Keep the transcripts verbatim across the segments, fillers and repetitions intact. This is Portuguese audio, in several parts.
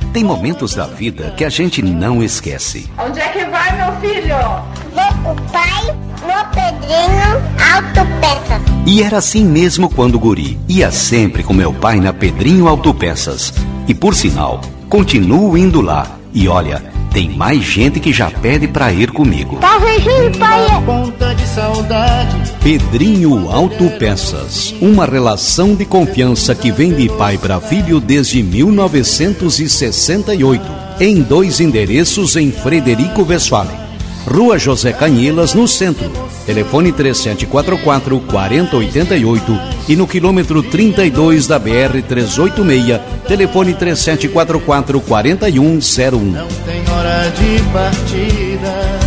Tem momentos da vida que a gente não esquece. Onde é que vai, meu filho? Vou o pai no Pedrinho Autopeças. E era assim mesmo quando guri. Ia sempre com meu pai na Pedrinho Autopeças. E por sinal, continuo indo lá. E olha, tem mais gente que já pede pra ir comigo. Tá vendo, pai? Ponta de saudade. Pedrinho Autopeças, uma relação de confiança que vem de pai para filho desde mil novecentos e sessenta e oito, em dois endereços em Frederico Westphalen, Rua José Canhilas, no centro. Telefone três sete quatro quatro, quatro zero oito oito e no quilômetro trinta e dois da B R trezentos e oitenta e seis, telefone três sete quatro quatro, quatro um zero um. Não tem hora de partida.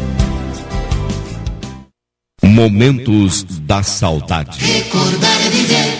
Momentos da saudade. Recordar é viver.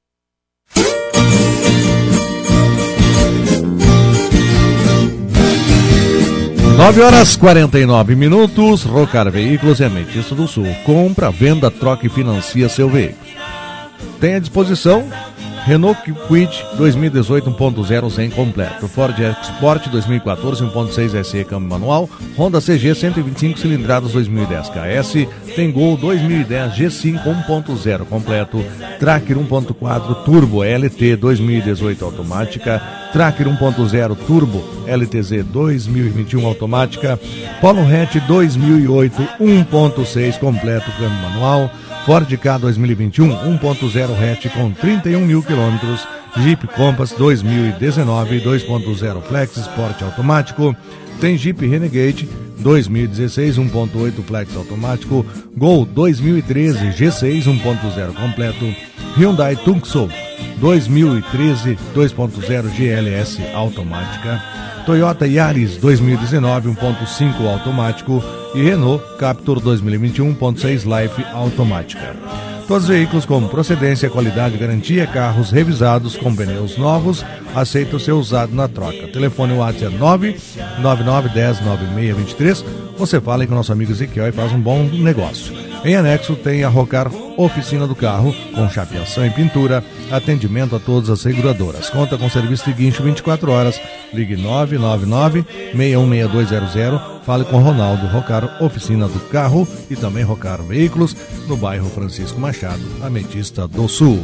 nove horas e quarenta e nove minutos. Rocar Veículos e Ametista do Sul. Compra, venda, troca e financia seu veículo. Tem à disposição Renault Kwid dois mil e dezoito um ponto zero sem completo, Ford Export dois mil e quatorze um ponto seis S E câmbio manual, Honda C G cento e vinte e cinco cilindradas dois mil e dez K S, tem Gol dois mil e dez G cinco um ponto zero completo, Tracker um ponto quatro Turbo L T dois mil e dezoito automática, Tracker um ponto zero Turbo L T Z dois mil e vinte e um automática, Polo Hatch dois mil e oito um ponto seis completo câmbio manual, Ford Ka dois mil e vinte e um um ponto zero hatch com trinta e um mil quilômetros, Jeep Compass dois mil e dezenove dois ponto zero Flex Sport automático, tem Jeep Renegade dois mil e dezesseis um ponto oito Flex automático, Gol dois mil e treze G seis um ponto zero completo, Hyundai Tucson dois mil e treze dois ponto zero G L S automática, Toyota Yaris dois mil e dezenove um ponto cinco automático e Renault Captur dois mil e vinte e um um ponto seis Life automática. Todos os veículos com procedência, qualidade e garantia, carros revisados com pneus novos, aceita o seu usado na troca. Telefone WhatsApp é nove nove nove um zero nove seis dois três. Você fala aí com o nosso amigo Ezequiel e faz um bom negócio. Em anexo tem a Rocar Oficina do Carro, com chapeação e pintura, atendimento a todas as seguradoras. Conta com serviço de guincho vinte e quatro horas. Ligue nove nove nove, seis um seis dois zero zero. Fale com Ronaldo Rocar Oficina do Carro e também Rocar Veículos, no bairro Francisco Machado, Ametista do Sul.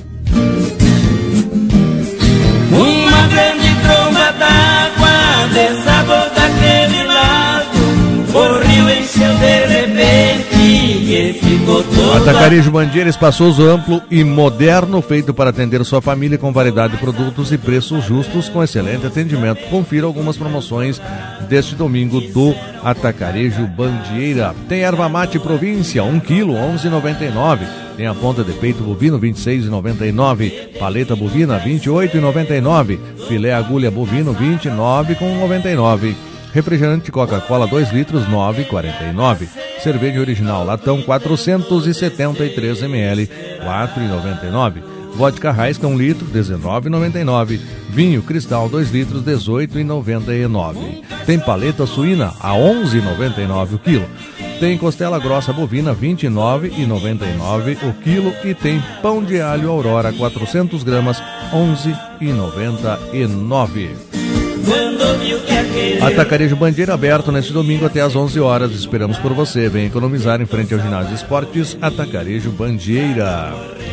Uma grande tromba d'água desabou daquele lado, o rio encheu de repente e ficou todo... Atacarejo Bandeira, espaçoso, amplo e moderno, feito para atender sua família com variedade de produtos e preços justos com excelente atendimento. Confira algumas promoções deste domingo do Atacarejo Bandeira. Tem erva mate província, um quilo, onze reais e noventa e nove centavos. Tem a ponta de peito bovino, vinte e seis reais e noventa e nove centavos. Paleta bovina, vinte e oito reais e noventa e nove centavos. Filé agulha bovino, vinte e nove reais e noventa e nove centavos. Refrigerante Coca-Cola dois litros, nove reais e quarenta e nove centavos. Cerveja original latão quatrocentos e setenta e três mililitros, quatro reais e noventa e nove centavos. Vodka Raisca um litro, dezenove reais e noventa e nove centavos. Vinho Cristal dois litros, dezoito reais e noventa e nove centavos. Tem paleta suína a onze reais e noventa e nove centavos o quilo. Tem costela grossa bovina vinte e nove reais e noventa e nove centavos o quilo. E tem pão de alho Aurora quatrocentas gramas, onze reais e noventa e nove centavos. Atacarejo Bandeira aberto neste domingo até às onze horas. Esperamos por você. Vem economizar em frente ao ginásio de esportes Atacarejo Bandeira.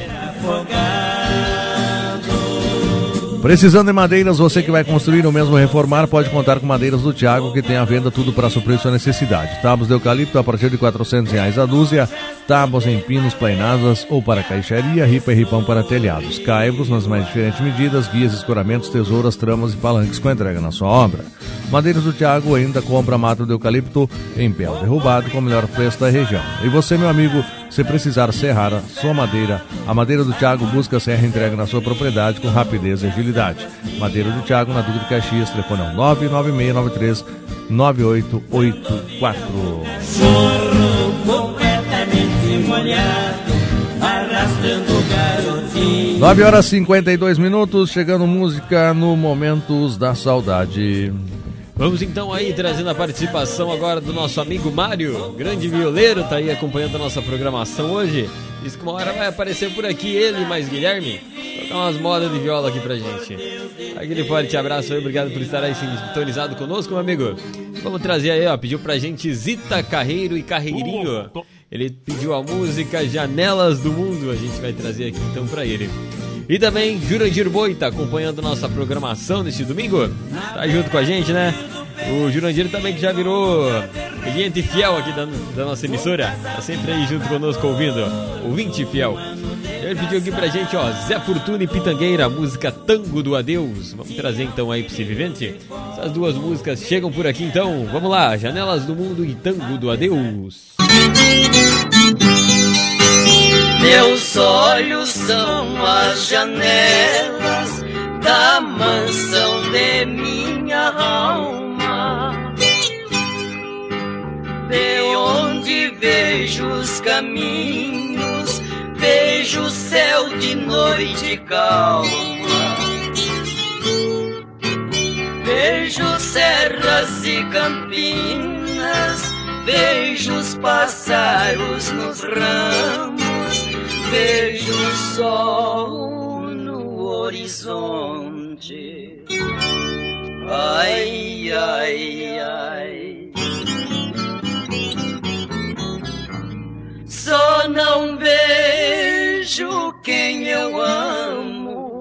Precisando de madeiras, você que vai construir ou mesmo reformar, pode contar com Madeiras do Thiago, que tem à venda tudo para suprir sua necessidade. Tábuas de eucalipto a partir de quatrocentos reais a dúzia, tábuas em pinos plainadas ou para caixaria, ripa e ripão para telhados, caibros nas mais diferentes medidas, guias, escoramentos, tesouras, tramas e palanques com entrega na sua obra. Madeiras do Thiago ainda compra mato de eucalipto em pé derrubado com o melhor preço da região. E você, meu amigo, se precisar serrar a sua madeira, a Madeira do Thiago busca serra e entrega na sua propriedade com rapidez e agilidade. Madeira do Thiago, na Duque de Caxias, telefone é nove nove seis nove três nove oito oito quatro. Chorro completamente molhado, arrastando o garotinho. nove horas e cinquenta e dois minutos, chegando música no Momentos da Saudade. Vamos então aí trazendo a participação agora do nosso amigo Mário, grande violeiro, tá aí acompanhando a nossa programação hoje. Diz que uma hora vai aparecer por aqui ele mais Guilherme tocar umas modas de viola aqui pra gente. Aquele forte abraço aí, obrigado por estar aí sintonizado conosco, meu amigo. Vamos trazer aí, ó, pediu pra gente Zita Carreiro e Carreirinho. Ele pediu a música Janelas do Mundo, a gente vai trazer aqui então pra ele. E também Jurandir Boita, acompanhando nossa programação neste domingo. Tá junto com a gente, né? O Jurandir também que já virou cliente fiel aqui da, da nossa emissora. Tá sempre aí junto conosco ouvindo, ouvinte fiel. Ele pediu aqui pra gente, ó, Zé Fortuna e Pitangueira, música Tango do Adeus. Vamos trazer então aí pro Se Vivente. Essas duas músicas chegam por aqui então. Vamos lá, Janelas do Mundo e Tango do Adeus. Meus olhos são as janelas da mansão de minha alma, de onde vejo os caminhos, vejo o céu de noite calma, vejo serras e campinas, vejo os pássaros nos ramos, vejo o sol no horizonte. Ai, ai, ai. Só não vejo quem eu amo.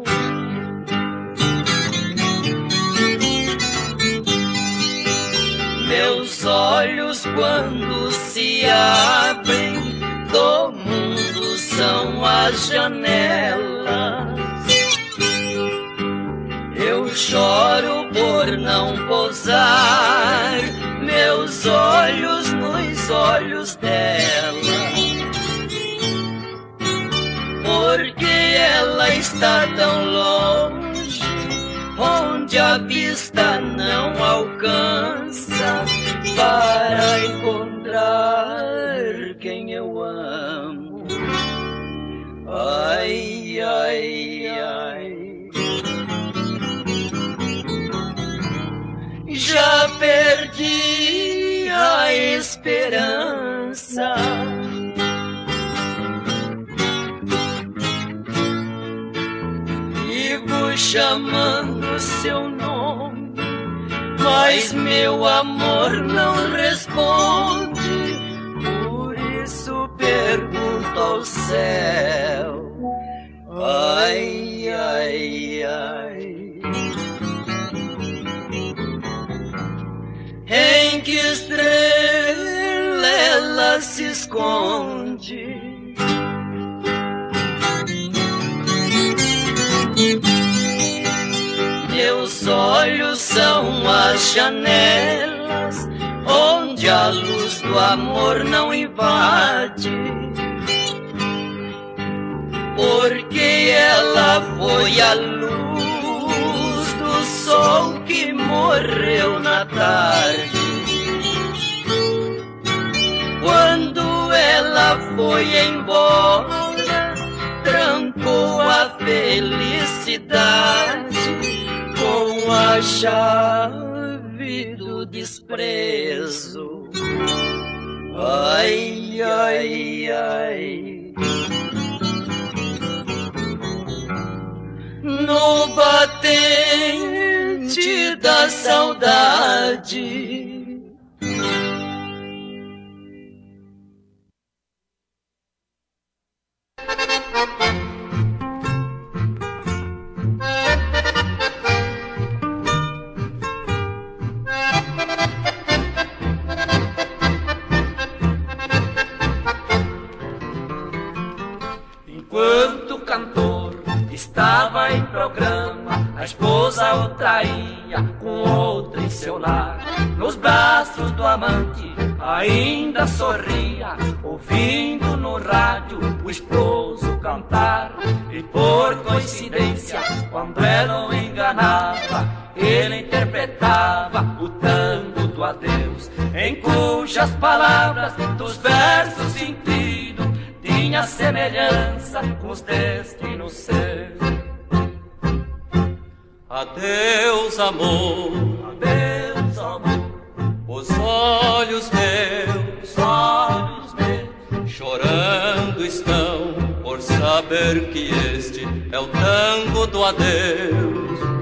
Meus olhos quando se abrem do mundo são as janelas. Eu choro por não pousar meus olhos nos olhos dela, porque ela está tão longe, onde a vista não alcança, para encontrar quem eu amo. Ai, ai, ai. Já perdi a esperança. Vivo chamando seu nome, mas meu amor não responde. Por isso pergunto ao céu. Ai, ai, ai. Em que estrela ela se esconde? Meus olhos são as janelas onde a luz do amor não invade, porque ela foi a luz do sol que morreu na tarde. Quando ela foi embora, trancou a felicidade com a chave do desprezo. Ai, ai, ai. No batente da saudade, enquanto o cantor estava em programa, a esposa o traía com outra em seu lar. Nos braços do amante ainda sorria, ouvindo no rádio o esposo cantar. E por coincidência, quando ela o enganava, ele interpretava o tango do adeus, em cujas palavras dos versos sentido tinha semelhança com os destinos seus. Adeus, amor, adeus, amor, os olhos meus, olhos meus, chorando estão por saber que este é o tango do adeus.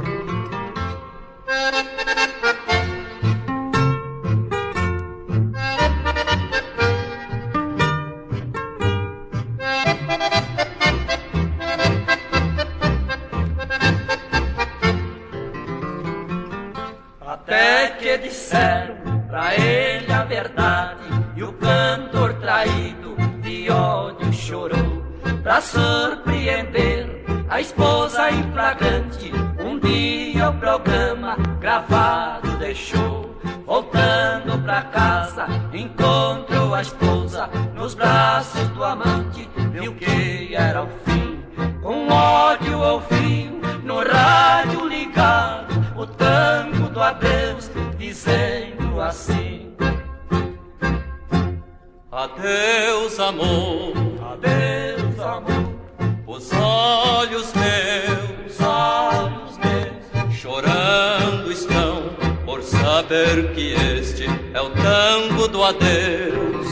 Até que disseram pra ele a verdade, e o cantor traído de ódio chorou. Pra surpreender a esposa em flagrante, um dia o programa gravado deixou. Voltando pra casa, encontrou a esposa nos braços do amante, viu que era o fim. Com ódio ouviu no rádio ligado o tango do adeus, dizendo assim: adeus, amor, adeus, amor. Os olhos meus, olhos meus, chorando estão por saber que este é o tango do adeus.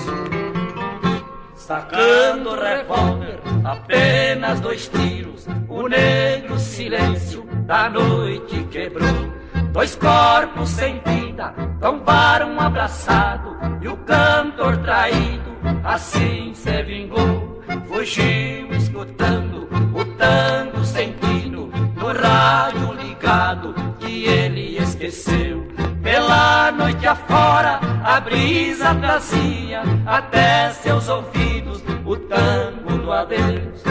Sacando o revólver, apenas dois tiros, o negro silêncio da noite quebrou. Dois corpos sem vida tombaram abraçado, e o cantor traído assim se vingou. Fugiu escutando o tango sentido no rádio ligado que ele esqueceu. Pela noite afora a brisa trazia até seus ouvidos o tango do adeus.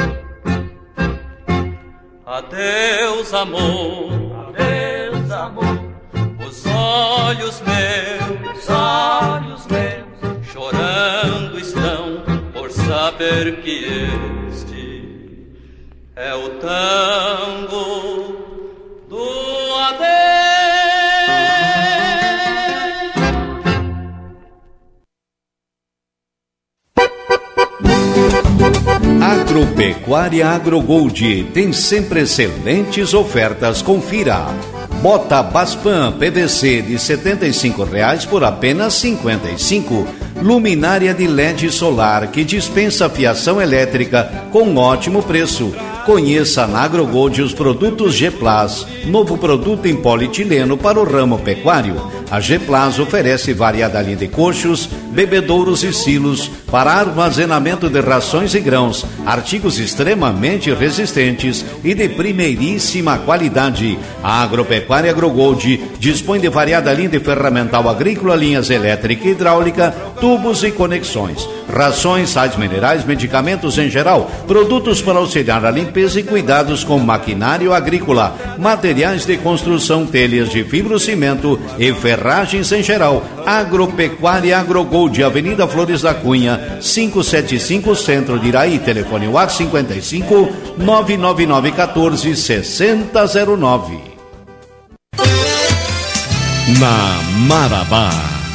Adeus, amor, adeus, amor. Os olhos meus, olhos meus, chorando estão por saber que este é o tango do adeus. Agropecuária AgroGold tem sempre excelentes ofertas, confira. Bota Baspan P V C de setenta e cinco reais por apenas cinquenta e cinco. Luminária de L E D solar que dispensa fiação elétrica com ótimo preço. Conheça na AgroGold os produtos G-Plas, novo produto em polietileno para o ramo pecuário. A G-Plas oferece variada linha de coxos, bebedouros e silos para armazenamento de rações e grãos, artigos extremamente resistentes e de primeiríssima qualidade. A Agropecuária AgroGold dispõe de variada linha de ferramental agrícola, linhas elétrica e hidráulica, tubos e conexões, rações, sais minerais, medicamentos em geral, produtos para auxiliar a limpeza e cuidados com maquinário agrícola, materiais de construção, telhas de fibrocimento e ferragens em geral. Agropecuária AgroGold, Avenida Flores da Cunha, quinhentos e setenta e cinco, Centro de Iraí. Telefone WhatsApp cinquenta e cinco, nove nove nove um quatro, seis zero zero nove. Na Marabá.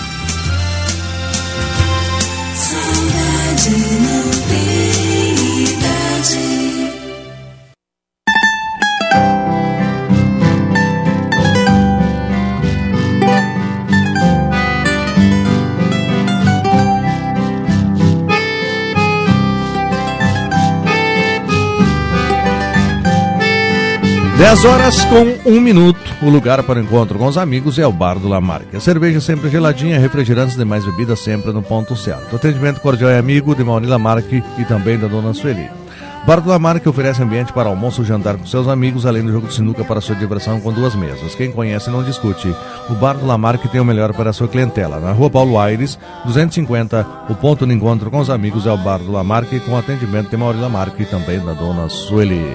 Saudade não tem idade. dez horas com um minuto. O lugar para o encontro com os amigos é o Bar do Lamarque. A cerveja sempre geladinha, refrigerantes e demais bebidas sempre no ponto certo. O atendimento cordial e amigo de Mauri Lamarque e também da dona Sueli. Bar do Lamarque oferece ambiente para almoço e jantar com seus amigos, além do jogo de sinuca para sua diversão com duas mesas. Quem conhece não discute. O Bar do Lamarque tem o melhor para a sua clientela. Na rua Paulo Aires, duzentos e cinquenta, o ponto de encontro com os amigos é o Bar do Lamarque, com atendimento de Mauri Lamarque e também da dona Sueli.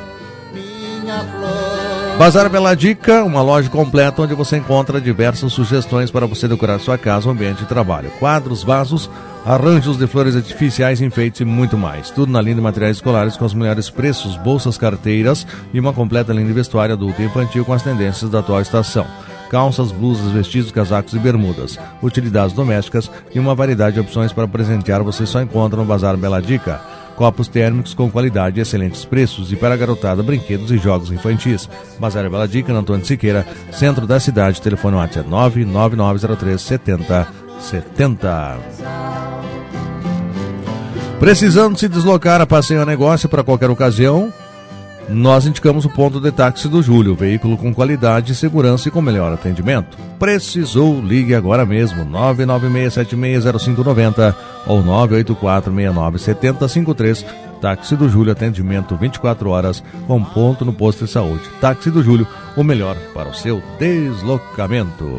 Bazar Bela Dica, uma loja completa onde você encontra diversas sugestões para você decorar sua casa ou ambiente de trabalho. Quadros, vasos, arranjos de flores artificiais, enfeites e muito mais. Tudo na linha de materiais escolares com os melhores preços, bolsas, carteiras e uma completa linha de vestuário adulto e infantil com as tendências da atual estação. Calças, blusas, vestidos, casacos e bermudas, utilidades domésticas e uma variedade de opções para presentear você só encontra no Bazar Bela Dica. Copos térmicos com qualidade e excelentes preços, e para a garotada, brinquedos e jogos infantis. Bazar Bela Dica, na Antônio Siqueira, centro da cidade. Telefone WhatsApp nove nove nove zero três sete zero sete zero. Precisando se deslocar a passeio a negócio para qualquer ocasião? nós indicamos o ponto de táxi do Júlio, veículo com qualidade, segurança e com melhor atendimento. Precisou? Ligue agora mesmo, nove nove seis sete seis zero cinco nove zero ou nove oito quatro seis nove sete zero cinco três. Táxi do Júlio, atendimento vinte e quatro horas, com ponto no posto de saúde. Táxi do Júlio, o melhor para o seu deslocamento.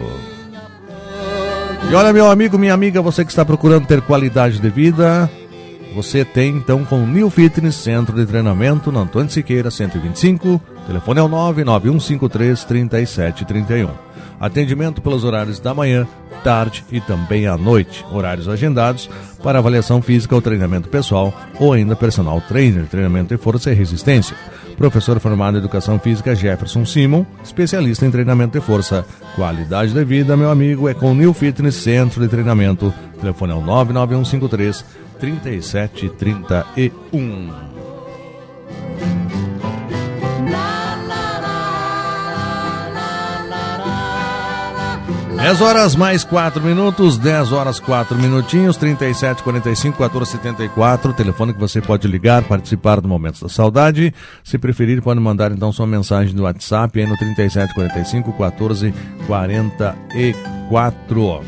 E olha, meu amigo, minha amiga, você que está procurando ter qualidade de vida, você tem então com o New Fitness, centro de treinamento, na Antônio Siqueira, cento e vinte e cinco, telefone é o nove nove um cinco três três sete três um. Atendimento pelos horários da manhã, tarde e também à noite. Horários agendados para avaliação física ou treinamento pessoal ou ainda personal trainer, treinamento de força e resistência. Professor formado em Educação Física Jefferson Simon, especialista em treinamento de força. Qualidade de vida, meu amigo, é com o New Fitness, centro de treinamento. Telefone é o nove nove um cinco três três sete três um. dez horas mais quatro minutos, dez horas quatro minutinhos, trinta e sete, quarenta e cinco, quatorze, setenta e quatro, telefone que você pode ligar, participar do Momento da Saudade. Se preferir, pode mandar então sua mensagem no WhatsApp aí no trinta e sete, quarenta e cinco, quatorze, quarenta e quatro.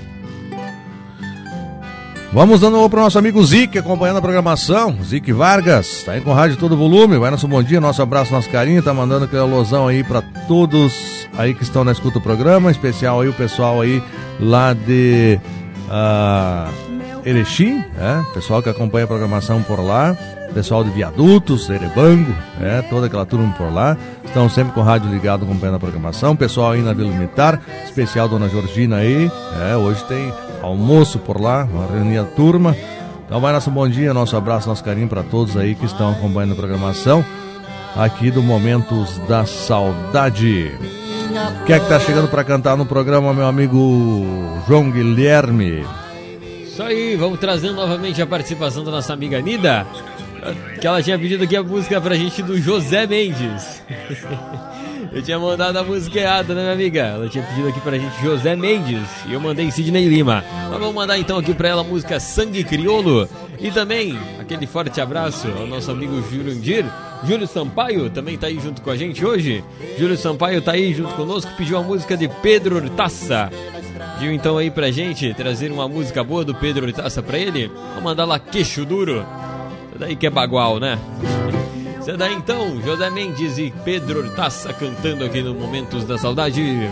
Vamos dando um para o nosso amigo Zique, acompanhando a programação. Zique Vargas, tá aí com o rádio todo volume. Vai nosso bom dia, nosso abraço, nosso carinho. Tá mandando aquele alusão aí para todos aí que estão na escuta do programa. Em especial aí o pessoal aí lá de uh, Erechim, é? Pessoal que acompanha a programação por lá. Pessoal de Viadutos, Erebango, é, toda aquela turma por lá. Estão sempre com o rádio ligado acompanhando a programação. Pessoal aí na Vila Militar, especial Dona Georgina aí. É, hoje tem almoço por lá, uma reunião da turma. Então vai nosso bom dia, nosso abraço, nosso carinho para todos aí que estão acompanhando a programação aqui do Momentos da Saudade. Quem é que tá chegando para cantar no programa, meu amigo João Guilherme? Isso aí, vamos trazendo novamente a participação da nossa amiga Nida, que ela tinha pedido aqui a música pra gente do José Mendes. Eu tinha mandado a música errada, né, minha amiga? Ela tinha pedido aqui pra gente José Mendes e eu mandei Sidney Lima. Mas vamos mandar então aqui pra ela a música Sangue Crioulo. E também aquele forte abraço ao nosso amigo Jurandir. Júlio Sampaio também tá aí junto com a gente hoje. Júlio Sampaio tá aí junto conosco, pediu a música de Pedro Hortaça. Pediu então aí pra gente trazer uma música boa do Pedro Hortaça pra ele. Vamos mandar lá Queixo Duro. Isso daí que é bagual, né? Isso daí então, José Mendes e Pedro Hortaça cantando aqui no Momentos da Saudade.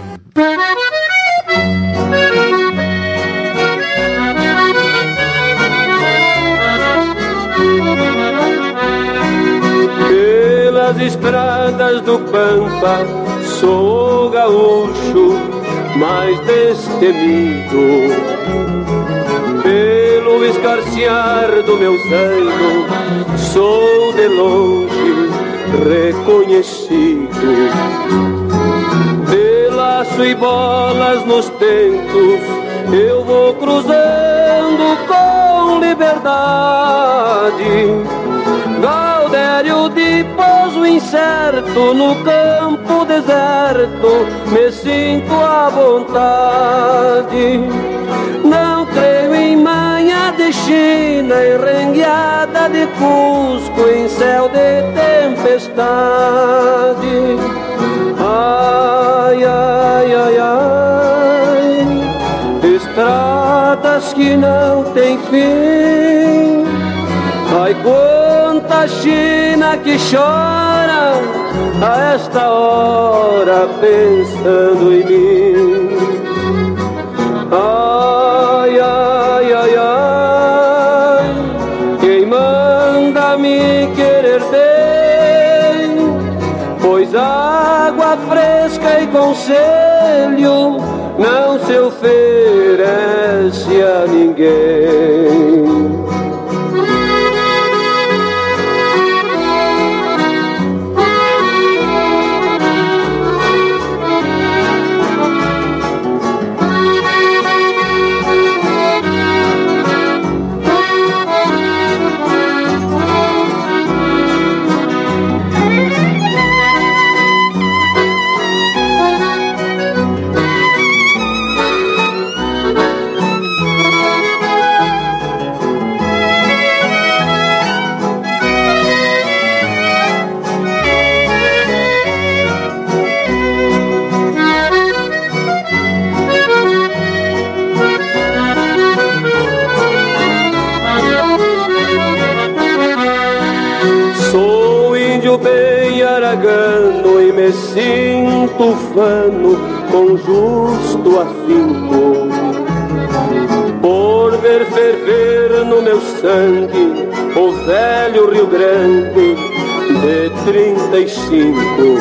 Pelas estradas do Pampa sou gaúcho mais destemido, pelo escarcear do meu zaino sou de longe reconhecido, de laço e bolas nos tentos eu vou cruzando com liberdade. Gaudério de pouso incerto no campo deserto, me sinto à vontade. Não creio em manha de China, em rengueada de Cusco, em céu de tempestade. Ai, ai, ai, ai, estradas que não têm fim. Ai, quanta China que chora a esta hora pensando em mim. Ai, ai, ai, ai, quem manda me querer bem, pois água fresca e conselho não se oferece a ninguém. vano com justo afinco, por ver ferver no meu sangue o velho Rio Grande de trinta e cinco.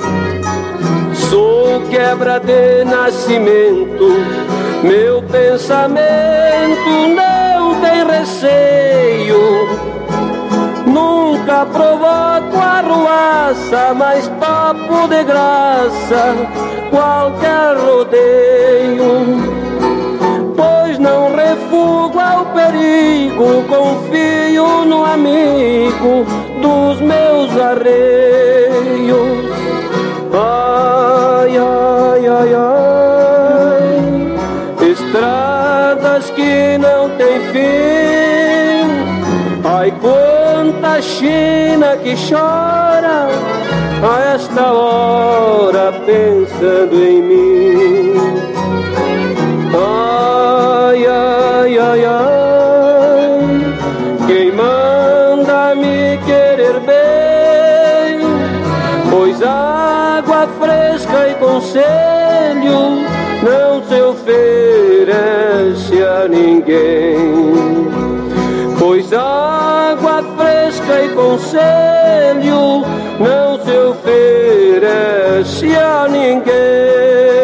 Sou quebra de nascimento, meu pensamento não tem receio. Nunca provoco arruaça, mas papo de graça qualquer rodeio. Pois não refugo ao perigo, confio no amigo dos meus arreios. Ai, ai, ai, ai, estradas que não têm fim. Ai, quanta China que chora a esta hora pensando em mim. Ai, ai, ai, ai, quem manda me querer bem, pois água fresca e conselho não se oferece a ninguém. Pois água fresca e conselho não se oferece a ninguém.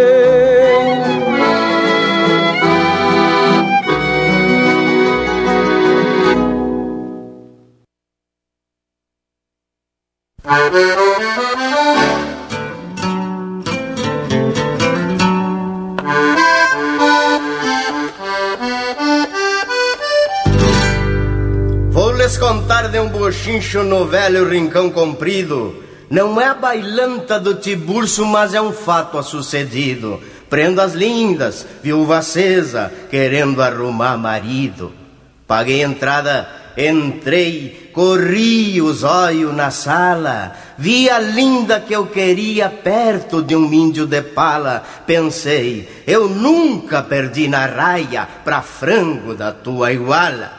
Vou lhes contar de um bochincho no velho rincão comprido. Não é a bailanta do Tiburcio, mas é um fato a sucedido. Prendo as lindas, viúva acesa, querendo arrumar marido. Paguei entrada, entrei, corri os olhos na sala. Vi a linda que eu queria perto de um índio de pala. Pensei, eu nunca perdi na raia pra frango da tua iguala.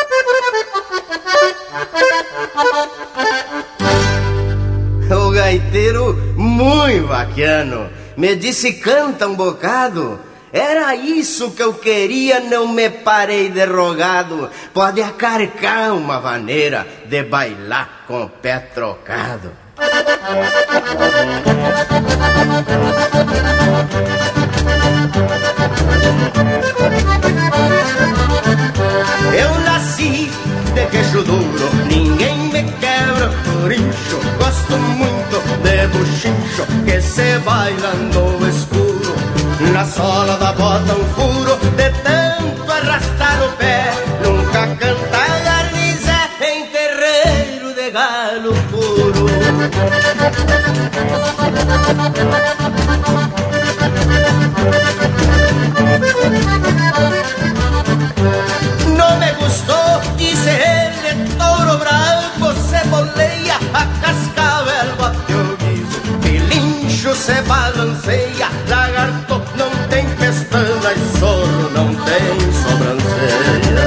O gaiteiro, muito bacano, me disse canta um bocado. Era isso que eu queria, não me parei de rogado. Pode acarcar uma maneira de bailar com o pé trocado. Eu nasci de queixo duro, ninguém me quebra por incho. Gosto muito de buchincho que se baila no escuro. Na sola da bota um furo, de tanto arrastar o pé. Nunca canta garniza em terreiro de galo puro. Não me gostou, disse ele, touro bravo se boleia, a cascavel bateu o guiso, pilincho se balanceia, lagarto não tem pestana e zorro não tem sobrancelha.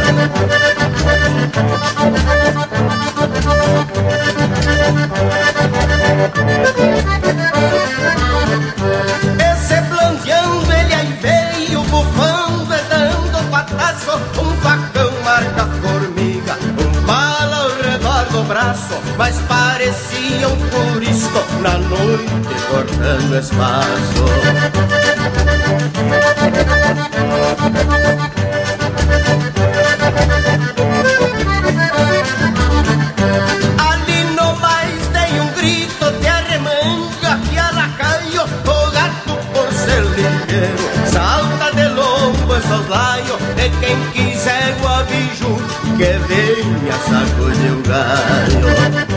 Esse blanqueando ele aí veio, bufando e dando pataço, um facão marca formiga, um bala ao redor do braço, mas parecia um curisco na noite cortando espaço. Ali no mais dei um grito de arremanga e alacaio, o gato por ser ligeiro salta de lombo e soslaio, e quem quiser o abiju que venha sacudir o galho.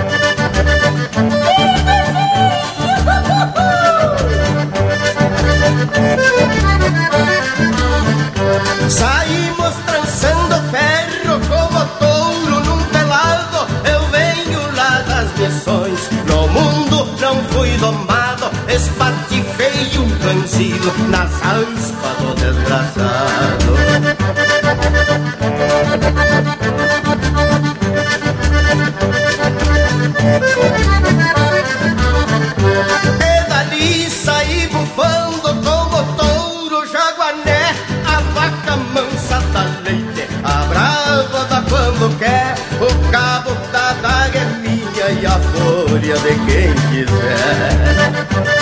Saímos trançando ferro como touro num pelado. Eu venho lá das missões, no mundo não fui domado. Espatifei um canzilo nas aspas do desgraçado. E dali saí bufando orgulha de quem quiser.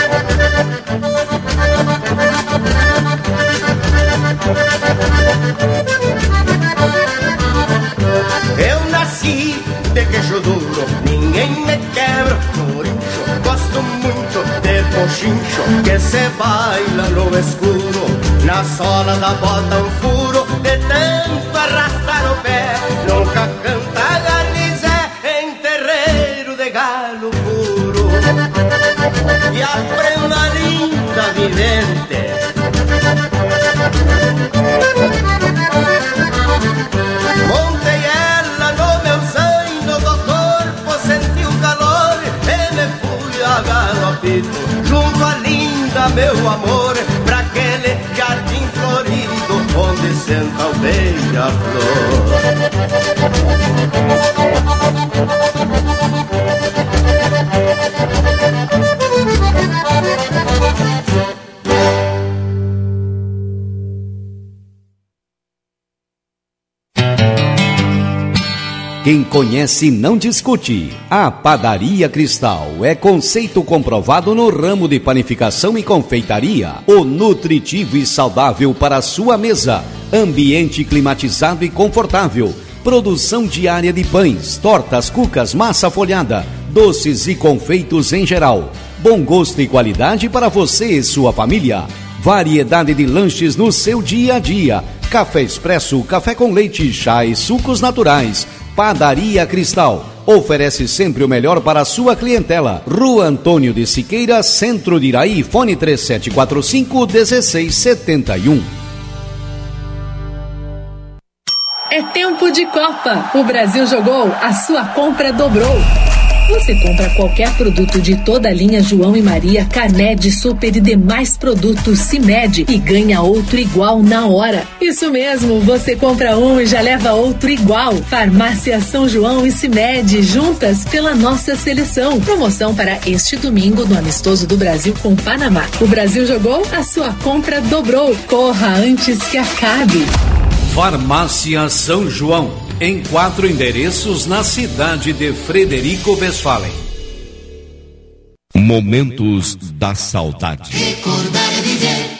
Eu nasci de queixo duro, ninguém me quebra por incho. Gosto muito de pochincho, que se baila no escuro. Na sola da bota um furo, de tanto arrastar o pé. Nunca canta garnizé em terreiro de galo puro. E a prenda linda vivente, montei ela no meu zaino do corpo, senti o calor e me fui a galopito junto à linda, meu amor, pra aquele jardim florido onde senta o beija-flor. Quem conhece não discute. A Padaria Cristal é conceito comprovado no ramo de panificação e confeitaria. O nutritivo e saudável para a sua mesa. Ambiente climatizado e confortável. Produção diária de pães, tortas, cucas, massa folhada, doces e confeitos em geral. Bom gosto e qualidade para você e sua família. Variedade de lanches no seu dia a dia. Café expresso, café com leite, chá e sucos naturais. Padaria Cristal oferece sempre o melhor para a sua clientela. Rua Antônio de Siqueira, Centro de Iraí, fone três sete quatro cinco, um seis sete um. É tempo de Copa. O Brasil jogou, a sua compra dobrou. Você compra qualquer produto de toda a linha João e Maria, Carmed, Super e demais produtos Cimed e ganha outro igual na hora. Isso mesmo, você compra um e já leva outro igual. Farmácia São João e Cimed, juntas pela nossa seleção. Promoção para este domingo no Amistoso do Brasil com Panamá. O Brasil jogou, a sua compra dobrou. Corra antes que acabe. Farmácia São João. Em quatro endereços na cidade de Frederico Westphalen. Momentos da saudade. Recordar é viver.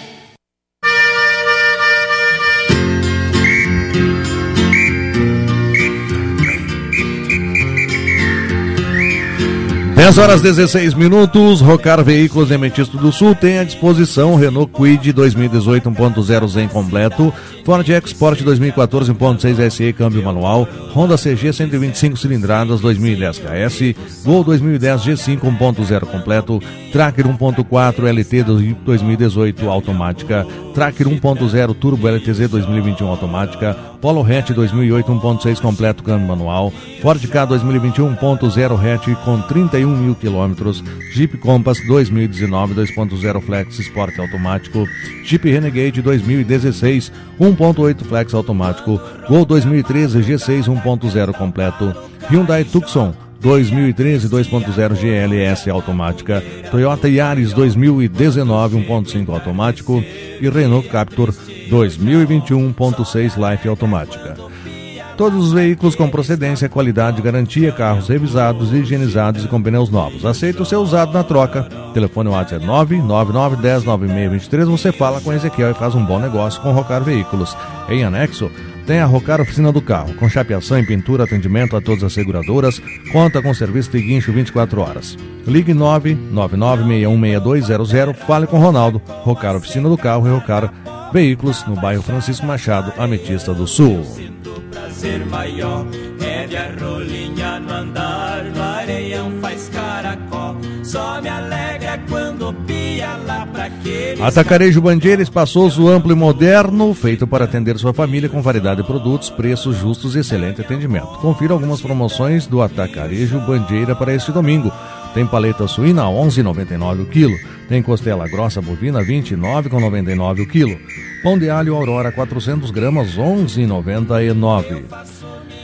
dez horas e dezesseis minutos, Rocar Veículos em Metisto do Sul tem à disposição Renault Kwid dois mil e dezoito um ponto zero Zen completo, Ford Export dois mil e quatorze um ponto seis S E câmbio manual, Honda C G cento e vinte e cinco cilindradas dois mil e dez K S, Gol dois mil e dez G cinco um ponto zero completo, Tracker um ponto quatro L T dois mil e dezoito automática, Tracker um ponto zero Turbo L T Z dois mil e vinte e um automática, Polo Hatch dois mil e oito um ponto seis completo câmbio manual, Ford Ka dois mil e vinte e um um ponto zero hatch com trinta e um mil quilômetros, Jeep Compass dois mil e dezenove dois ponto zero Flex Sport automático, Jeep Renegade dois mil e dezesseis um ponto oito Flex automático, Gol dois mil e treze G seis um ponto zero completo, Hyundai Tucson dois mil e treze dois ponto zero G L S automática, Toyota Yaris dois mil e dezenove um ponto cinco automático e Renault Captur dois mil e vinte e um um ponto seis Life automática. Todos os veículos com procedência, qualidade e garantia, carros revisados, higienizados e com pneus novos. Aceita o seu usado na troca. Telefone WhatsApp é nove nove nove um zero nove seis dois três. Você fala com Ezequiel e faz um bom negócio com Rocar Veículos. Em anexo, tem a Rocar Oficina do Carro, com chapeação e pintura, atendimento a todas as seguradoras, conta com serviço de guincho vinte e quatro horas. Ligue nove nove nove seis um seis dois zero zero, fale com Ronaldo. Rocar Oficina do Carro e Rocar Veículos, no bairro Francisco Machado, Ametista do Sul. Prazer maior é de a rolinha no andar, no areião faz caracol, só me alegra quando pia lá pra aqueles... Atacarejo Bandeira, espaçoso, amplo e moderno, feito para atender sua família com variedade de produtos, preços justos e excelente atendimento. Confira algumas promoções do Atacarejo Bandeira para este domingo. Tem paleta suína a onze reais e noventa e nove centavos o quilo. Tem costela grossa bovina vinte e nove reais e noventa e nove centavos o quilo. Pão de alho Aurora quatrocentos gramas onze reais e noventa e nove centavos.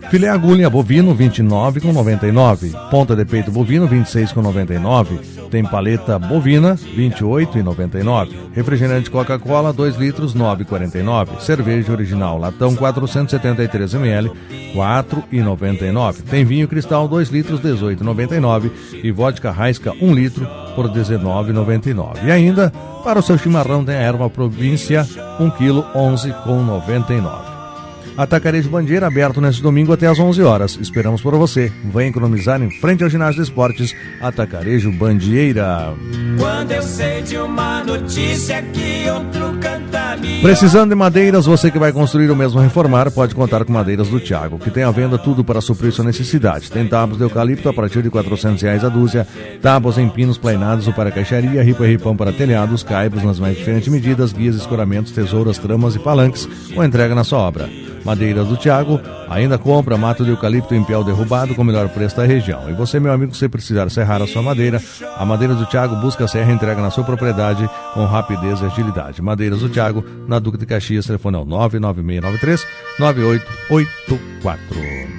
Filé agulha bovino vinte e nove reais e noventa e nove centavos. Ponta de peito bovino vinte e seis reais e noventa e nove centavos. Tem paleta bovina vinte e oito reais e noventa e nove centavos. Refrigerante Coca-Cola dois litros nove reais e quarenta e nove centavos. Cerveja original latão quatrocentos e setenta e três mililitros quatro reais e noventa e nove centavos. Tem vinho Cristal dois litros dezoito reais e noventa e nove centavos e vodka Raisca um litro por dezenove reais e noventa e nove centavos. E ainda para o seu chimarrão tem a erva província um quilo onze reais e noventa e nove centavos. Atacarejo Bandeira, aberto neste domingo até às onze horas. Esperamos por você. Venha economizar em frente ao ginásio de esportes Atacarejo Bandeira. Quando eu sei de uma notícia que outro canta minha... Precisando de madeiras, você que vai construir ou mesmo reformar, pode contar com Madeiras do Thiago, que tem à venda tudo para suprir sua necessidade. Tem tábuas de eucalipto a partir de quatrocentos reais a dúzia, tábuas em pinos plainados ou para caixaria, ripa e ripão para telhados, caibros nas mais diferentes medidas, guias, escoramentos, tesouras, tramas e palanques, com entrega na sua obra. Madeiras do Thiago ainda compra mato de eucalipto em piau derrubado com o melhor preço da região. E você, meu amigo, se precisar serrar a sua madeira, a Madeiras do Thiago busca a serra e entrega na sua propriedade com rapidez e agilidade. Madeiras do Thiago, na Duque de Caxias, telefone é o nove nove seis nove três nove oito oito quatro.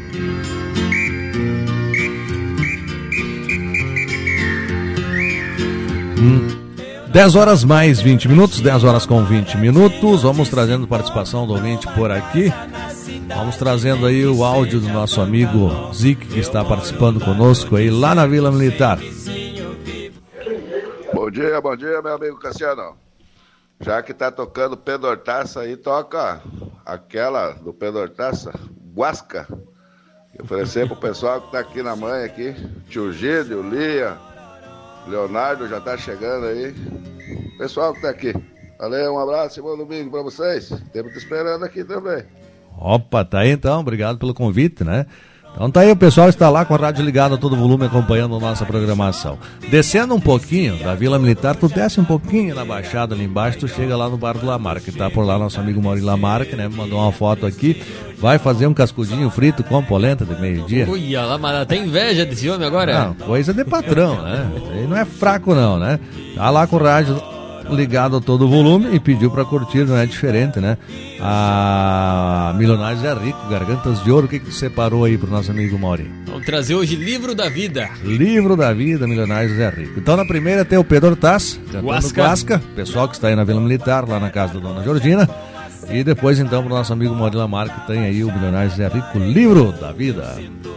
Hum. dez horas mais vinte minutos, dez horas com vinte minutos. Vamos trazendo participação do ouvinte por aqui. Vamos trazendo aí o áudio do nosso amigo Zic, que está participando conosco aí lá na Vila Militar. Bom dia, bom dia, meu amigo Cassiano. Já que tá tocando Pedro Hortaça aí, toca aquela do Pedro Hortaça, Guasca. Oferecer pro pessoal que tá aqui na manhã aqui. Tio Gídio, Lia, Leonardo já tá chegando aí. Pessoal que tá aqui. Valeu, um abraço e bom domingo pra vocês. Temos te esperando aqui também. Opa, tá aí então, obrigado pelo convite, né? Então tá aí, o pessoal está lá com a rádio ligada a todo volume acompanhando a nossa programação. Descendo um pouquinho da Vila Militar, tu desce um pouquinho na Baixada ali embaixo, tu chega lá no Bar do Lamarck, tá por lá nosso amigo Maurício Lamarck, né? Me mandou uma foto aqui, vai fazer um cascudinho frito com polenta de meio-dia. Ui, lá, mas tem inveja desse homem agora? Não, coisa de patrão, né? Ele não é fraco não, né? Tá lá com o rádio ligado a todo o volume e pediu pra curtir, não é diferente, né? A Milionários é Rico, Gargantas de Ouro. O que que tu separou aí pro nosso amigo Mauri? Vamos trazer hoje Livro da Vida. Livro da Vida, Milionários é Rico. Então na primeira tem o Pedro Hortaça, cantando Guasca. Guasca, pessoal que está aí na Vila Militar, lá na casa da Dona Georgina. E depois então pro nosso amigo Mauri Lamarck, que tem aí o Milionários é Rico, Livro da Vida.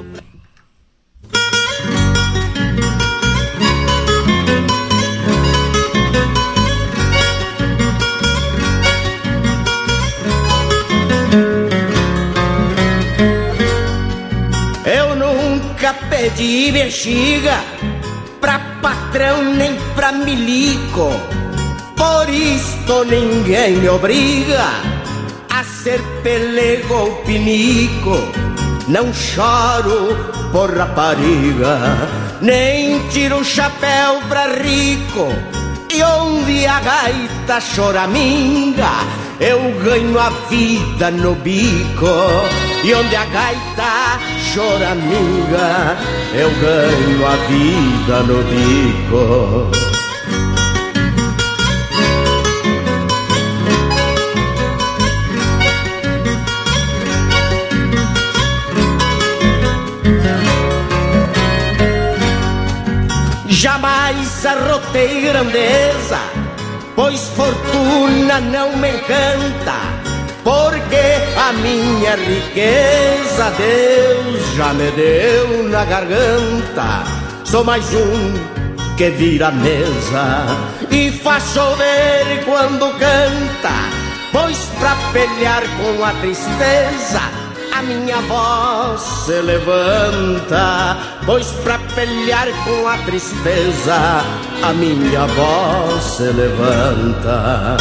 Pedi bexiga pra patrão nem pra milico, por isto ninguém me obriga a ser pelego ou pinico. Não choro por rapariga, nem tiro o chapéu pra rico. E onde a gaita choraminga, eu ganho a vida no bico. E onde a gaita choraminga, eu ganho a vida no bico. Jamais arrotei grandeza, pois fortuna não me encanta, porque a minha riqueza Deus já me deu na garganta. Sou mais um que vira mesa e faz chover quando canta, pois pra pelear com a tristeza a minha voz se levanta. Pois pra pelear com a tristeza a minha voz se levanta.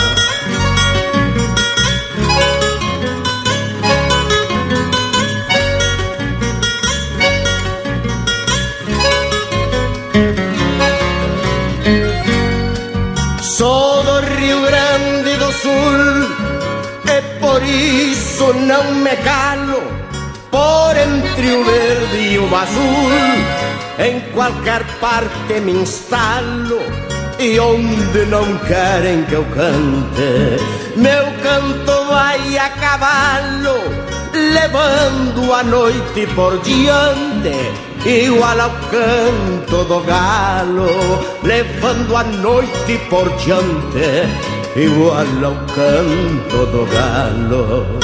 Sou do Rio Grande do Sul e por isso não me calo, por entre o verde e o azul, em qualquer parte me instalo. E onde não querem que eu cante, meu canto vai a cavalo, levando levando a noite por diante, igual ao canto do galo, levando a noite por diante, igual ao canto do galo.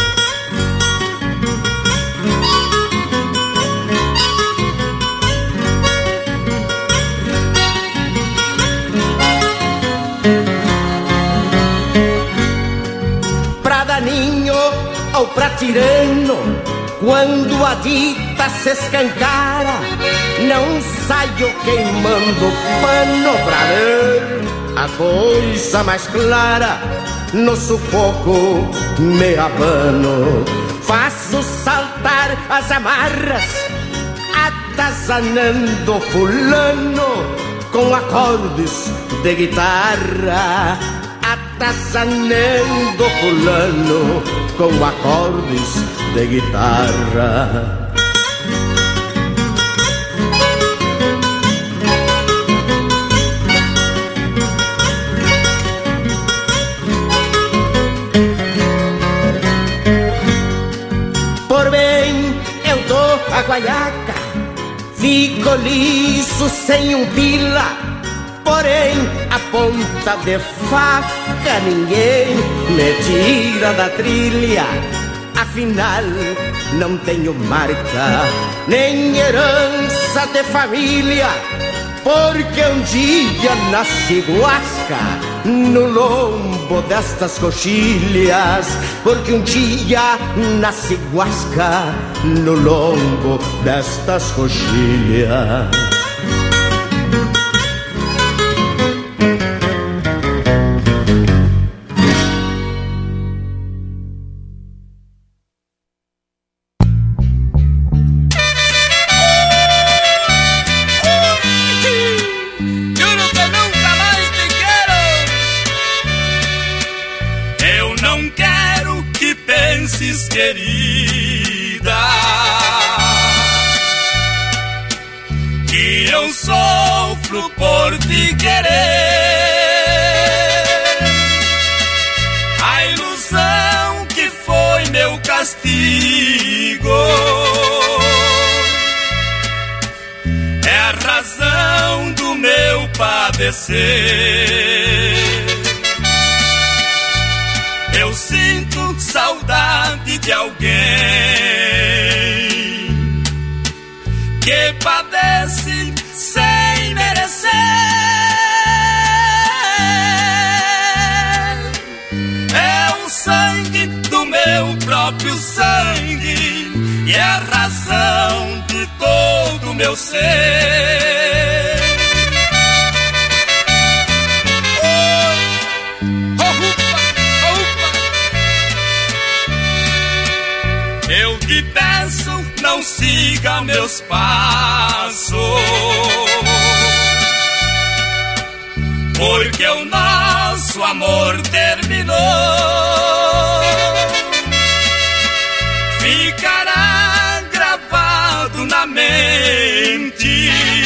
Pra daninho ou pra tirano, quando a dita se escancara, não saio queimando pano pra ver a coisa mais clara. No sufoco me abano, faço saltar as amarras, atazanando fulano com acordes de guitarra, atazanando fulano com acordes de guitarra. Por bem eu dou a guaiaca, fico liso sem um pila, porém a ponta de faca ninguém me tira da trilha. Afinal não tenho marca, nem herança de família, porque um dia nasci guasca no lombo destas coxilhas, porque um dia nasci guasca no lombo destas coxilhas. Querida, que eu sofro por te querer, a ilusão que foi meu castigo é a razão do meu padecer. Eu sinto saudade de alguém que padece sem merecer. É o sangue do meu próprio sangue e é a razão de todo o meu ser. Eu te peço, não siga meus passos, porque o nosso amor terminou. Ficará gravado na mente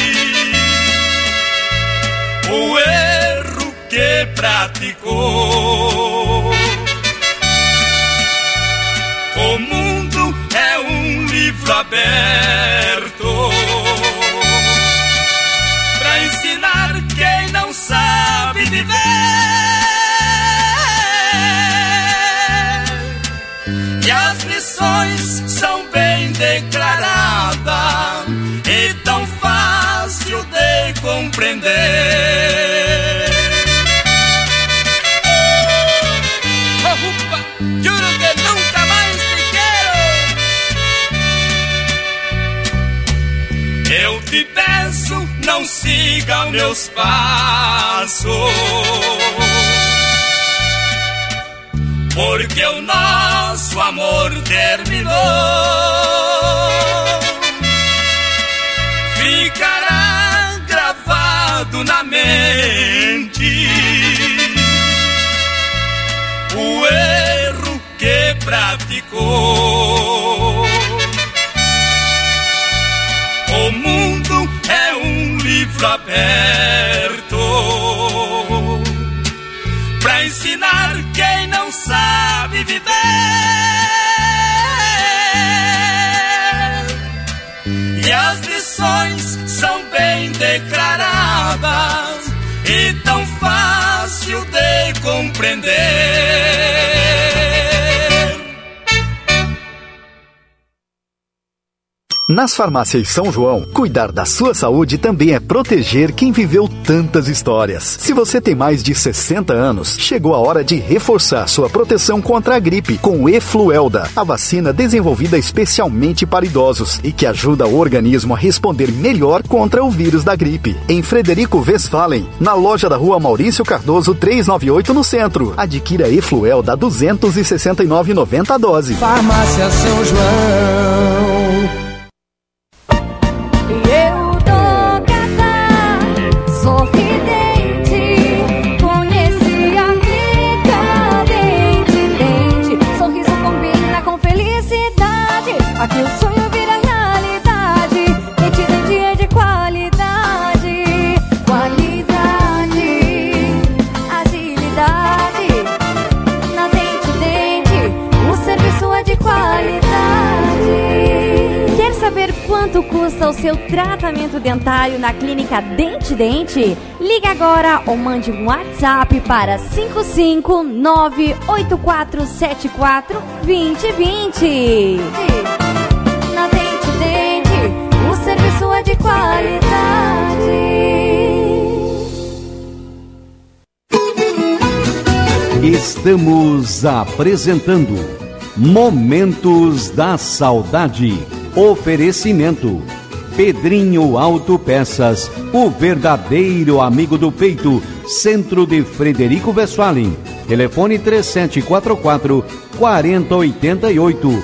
o erro que praticou. O mundo é um livro aberto pra ensinar quem não sabe viver. E as lições são bem declaradas e tão fácil de compreender. Oh, upa, juro que nunca mais te quero. Eu te peço, não siga meus passos, porque o nosso amor terminou. Ficará gravado na mente o erro que praticou. O mundo é um livro aberto pra ensinar quem não sabe viver. Nas farmácias São João, cuidar da sua saúde também é proteger quem viveu tantas histórias. Se você tem mais de sessenta anos, chegou a hora de reforçar sua proteção contra a gripe com o Efluelda, a vacina desenvolvida especialmente para idosos e que ajuda o organismo a responder melhor contra o vírus da gripe. Em Frederico Westphalen, na loja da rua Maurício Cardoso trezentos e noventa e oito no centro. Adquira Efluelda a duzentos e sessenta e nove reais e noventa centavos a dose. Farmácia São João. Aqui o sonho vira realidade. Dente Dente é de qualidade. Qualidade, agilidade. Na Dente Dente, o serviço é de qualidade. Quer saber quanto custa o seu tratamento dentário na clínica Dente Dente? Ligue agora ou mande um WhatsApp para cinco cinco nove oito quatro sete quatro dois zero dois zero. Na Dente Dente, o serviço é de qualidade. Estamos apresentando Momentos da Saudade. Oferecimento Pedrinho Autopeças, o verdadeiro amigo do peito, centro de Frederico Westphalen. Telefone três sete quatro quatro, quatro zero oito oito.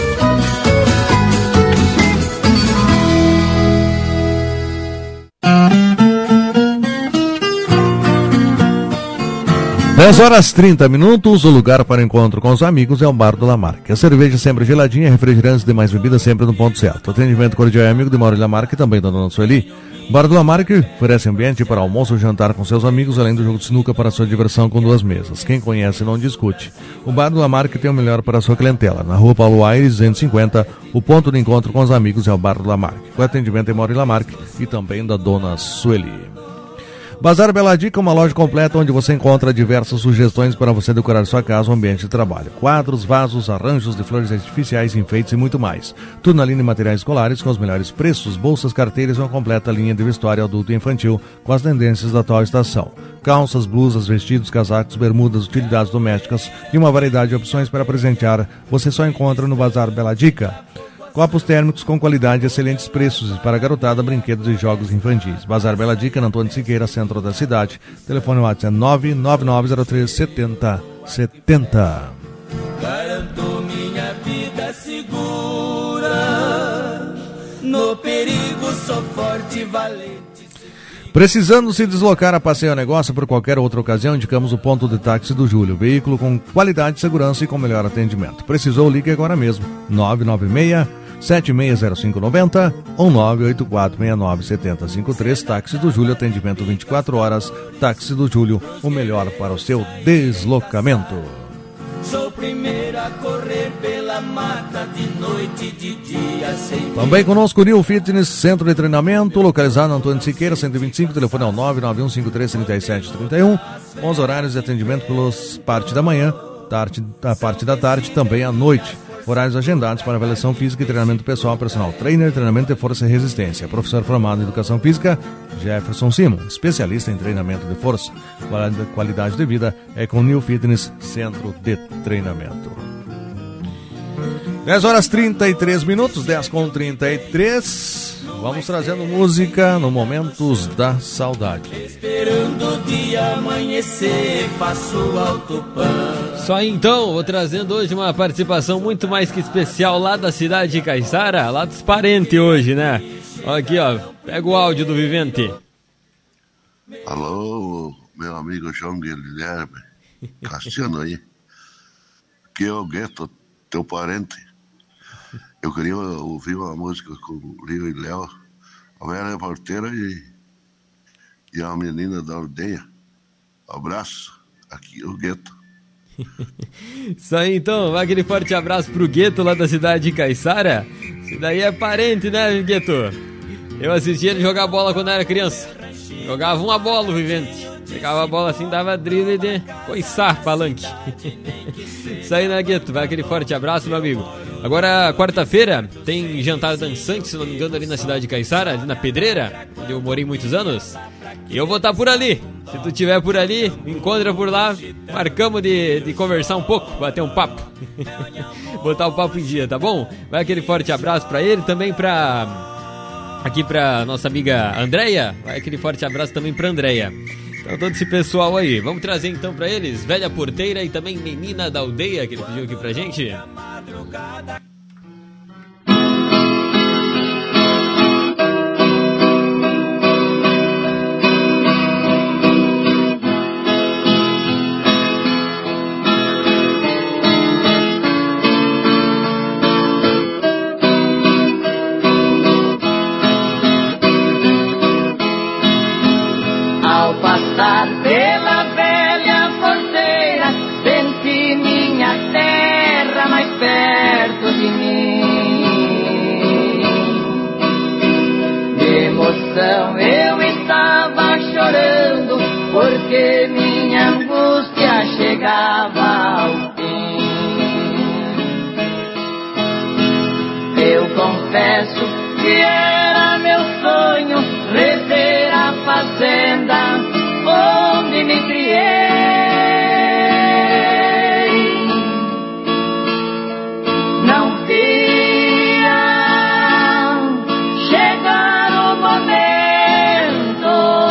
dez horas e trinta minutos, o lugar para encontro com os amigos é o Bar do Lamarque. A cerveja sempre geladinha, refrigerantes e demais bebidas sempre no ponto certo. Atendimento cordial e amigo de Mauro Lamarque e também da Dona Sueli. Bar do Lamarque oferece ambiente para almoço ou jantar com seus amigos, além do jogo de sinuca para sua diversão com duas mesas. Quem conhece não discute. O Bar do Lamarque tem o melhor para a sua clientela. Na rua Paulo Aires, duzentos e cinquenta, o ponto de encontro com os amigos é o Bar do Lamarque. Com atendimento em Mauro Lamarque e também da Dona Sueli. Bazar Bela Dica, uma loja completa onde você encontra diversas sugestões para você decorar sua casa ou ambiente de trabalho. Quadros, vasos, arranjos de flores artificiais, enfeites e muito mais. Tudo na linha de materiais escolares com os melhores preços, bolsas, carteiras e uma completa linha de vestuário adulto e infantil com as tendências da atual estação. Calças, blusas, vestidos, casacos, bermudas, utilidades domésticas e uma variedade de opções para presentear você só encontra no Bazar Bela Dica. Copos térmicos com qualidade e excelentes preços e para garotada, brinquedos e jogos infantis. Bazar Bela Dica, na Antônio Siqueira, centro da cidade. Telefone WhatsApp é nove nove nove zero três sete zero sete zero. Garanto minha vida segura. No perigo sou forte e valente. Precisando se deslocar a passeio a negócio por qualquer outra ocasião, indicamos o ponto de táxi do Júlio. Veículo com qualidade, segurança e com melhor atendimento. Precisou, ligue agora mesmo. nove nove seis, sete seis zero cinco nove zero ou nove oito quatro seis nove sete zero cinco três. Táxi do Júlio, atendimento vinte e quatro horas. Táxi do Júlio, o melhor para o seu deslocamento. Sou o primeiro a correr pela mata de noite e de dia sem... Também conosco o New Fitness, centro de treinamento, localizado na Antônio Siqueira, cento e vinte e cinco, telefone é o nove nove um cinco três três sete três um, com os horários de atendimento pelos parte da manhã, tarde, a parte da tarde, também à noite. Horários agendados para avaliação física e treinamento pessoal, personal trainer, treinamento de força e resistência. Professor formado em educação física, Jefferson Simon, especialista em treinamento de força. Qualidade de vida é com New Fitness, centro de treinamento. dez horas e trinta e três minutos, dez com trinta e três. Vamos trazendo música no Momentos da Saudade. Esperando o dia amanhecer, faço alto pan. Só então, vou trazendo hoje uma participação muito mais que especial lá da cidade de Caiçara, lá dos parentes hoje, né? Aqui, ó, pega o áudio do Vivente. Alô, meu amigo João Guilherme, Cassiano aí. Aqui é o Gueto, teu parente. Eu queria ouvir uma música com o Lio e Léo, a velha porteira e, e a menina da aldeia. Abraço, aqui é o Gueto. Isso aí então, aquele forte abraço pro Gueto lá da cidade de Caiçara. Isso daí é parente, né, Gueto? Eu assisti ele jogar bola quando era criança. Jogava uma bola, o Vivente. Pegava a bola assim, dava drible de coiçar palanque. Isso aí, né, Gueto? Vai aquele forte abraço, meu amigo. Agora, quarta-feira, tem jantar dançante, se não me engano, ali na cidade de Caiçara, ali na Pedreira, onde eu morei muitos anos. E eu vou estar por ali. Se tu estiver por ali, me encontra por lá. Marcamos de, de conversar um pouco, bater um papo. Botar o papo em dia, tá bom? Vai aquele forte abraço pra ele, também pra... Aqui pra nossa amiga Andréia. Vai aquele forte abraço também pra Andréia. Então todo esse pessoal aí. Vamos trazer então pra eles Velha Porteira e também Menina da Aldeia, que ele pediu aqui pra gente. Pela velha porteira, senti minha terra mais perto de mim. De emoção eu estava chorando, porque minha angústia chegava ao fim. Eu confesso que era meu sonho rever a fazenda onde me criei. Não via chegar o momento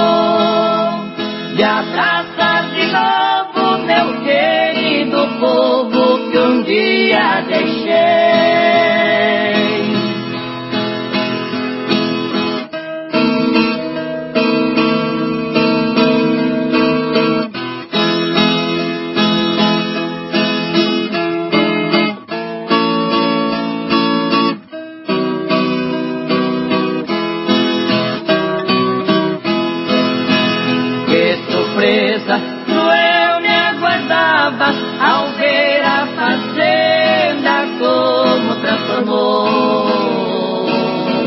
de abraçar de novo meu querido povo que um dia deixei. Eu me aguardava ao ver a fazenda como transformou.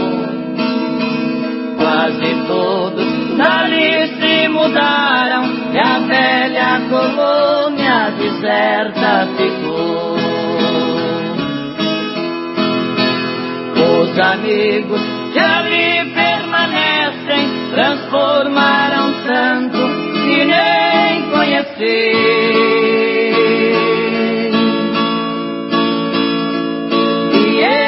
Quase todos dali se mudaram e a velha colônia deserta ficou. Os amigos que ali permanecem transformaram tanto que nem conheci. E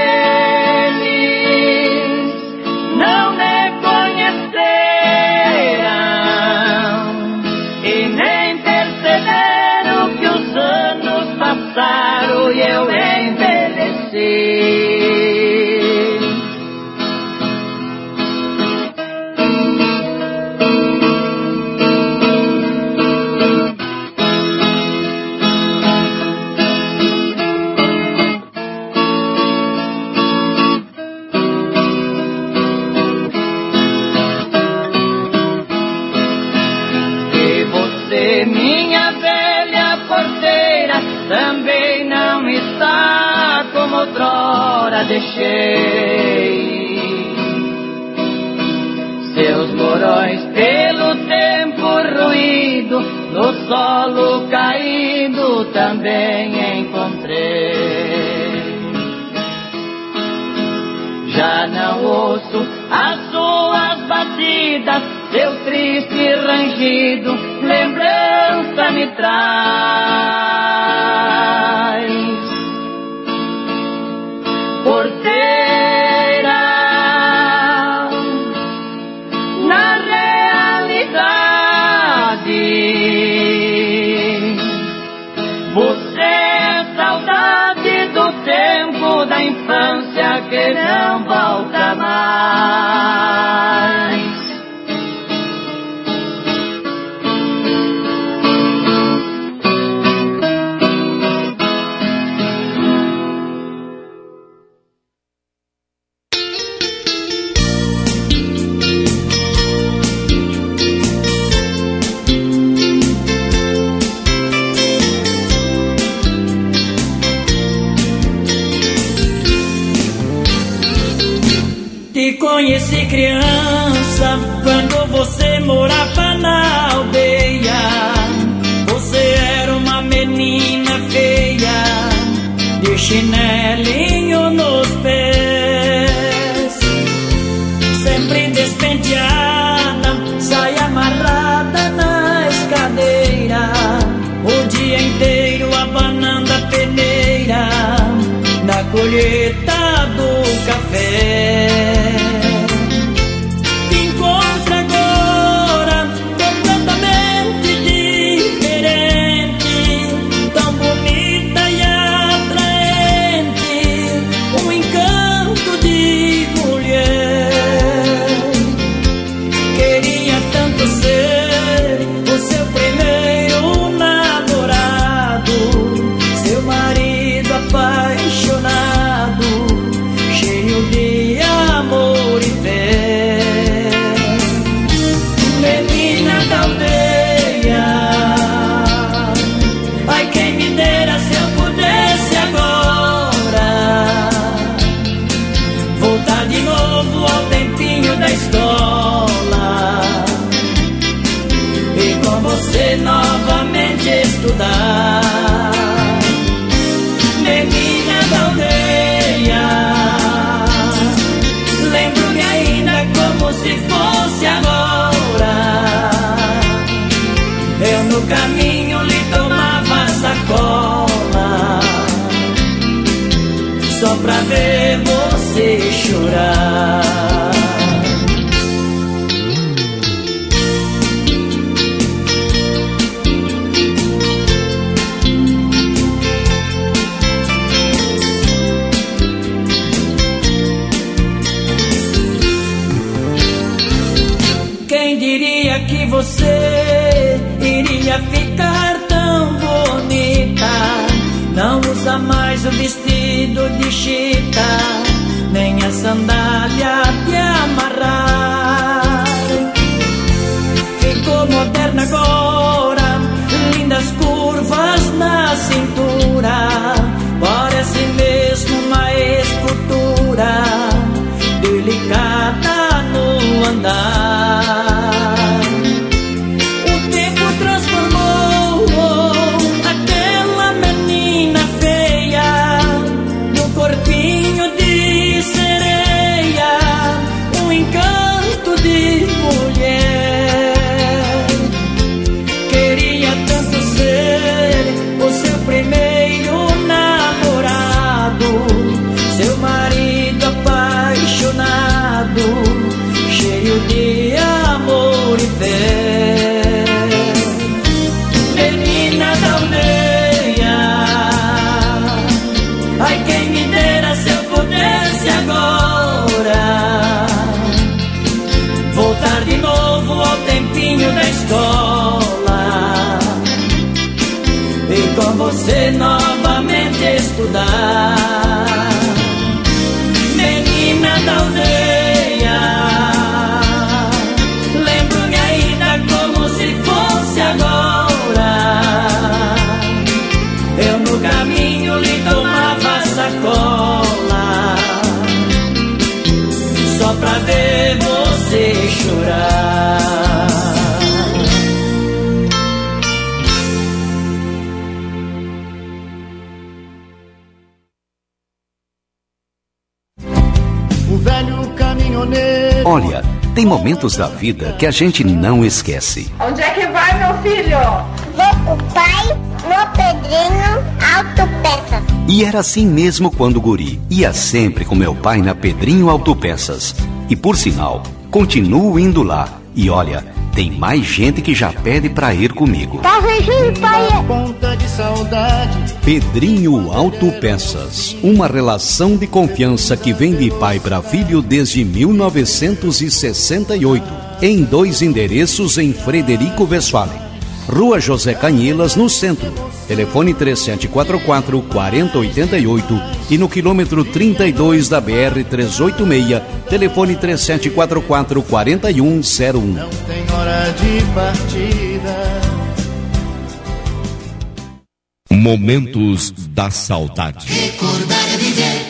eles não me conheceram e nem perceberam que os anos passaram e eu envelheci. Minha velha porteira também não está como outrora deixei. Seus morões pelo tempo ruído, no solo caído também encontrei. Já não ouço as suas batidas, seu triste rangido, lembrança me traz. Porteira, na realidade, você é saudade do tempo da infância que não volta mais. Te conheci criança quando você morava na aldeia. chinelinho nos pés, sempre despenteada, saia amarrada na escadeira, o dia inteiro abanando a peneira na colheita do café. Te encontro agora completamente diferente, tão bonita e atraente, um encanto de mulher. Queria tanto ser o seu primeiro namorado, seu marido apaixonado, cheio de amor e fé. Menina da aldeia, ai quem me dera se eu pudesse agora voltar de novo ao tempinho da escola e com você novamente estudar. Menina da aldeia, lembro-me ainda como se fosse agora, eu no caminho lhe tomava sacola, só pra ver você chorar. Quem diria que você iria ficar tão bonita? Não usa mais o vestido de chita, nem a sandália de amarrar. Ficou moderna agora, lindas curvas na cintura, parece mesmo uma escultura delicada no andar. O tempo transformou aquela menina feia num corpinho de sereia, um encanto de mulher. Queria tanto ser o seu primeiro namorado, seu marido apaixonado, cheio de amor e fé. Menina da aldeia, ai quem me dera se eu pudesse agora voltar de novo ao tempinho da escola e com você novamente estudar. Menina da aldeia, lembro-me ainda como se fosse agora, eu no caminho lhe tomava sacola, só pra ver você chorar. O velho caminhoneiro. Olha, tem momentos da vida que a gente não esquece. Onde é que vai, meu filho? Vou com o pai no Pedrinho Autopeças. E era assim mesmo quando guri. Ia sempre com meu pai na Pedrinho Autopeças. E por sinal, continuo indo lá. E olha, tem mais gente que já pede pra ir comigo. Tá fugindo, pai? Ponta de saudade. Pedrinho Autopeças, uma relação de confiança que vem de pai para filho desde mil novecentos e sessenta e oito, em dois endereços em Frederico Westphalen. Rua José Canhilas, no centro. Telefone três sete quatro quatro, quatro zero oito oito e no quilômetro trinta e dois da B R trezentos e oitenta e seis, telefone três sete quatro quatro, quatro um zero um. Não tem hora de partida. Momentos da saudade. Recordar é viver.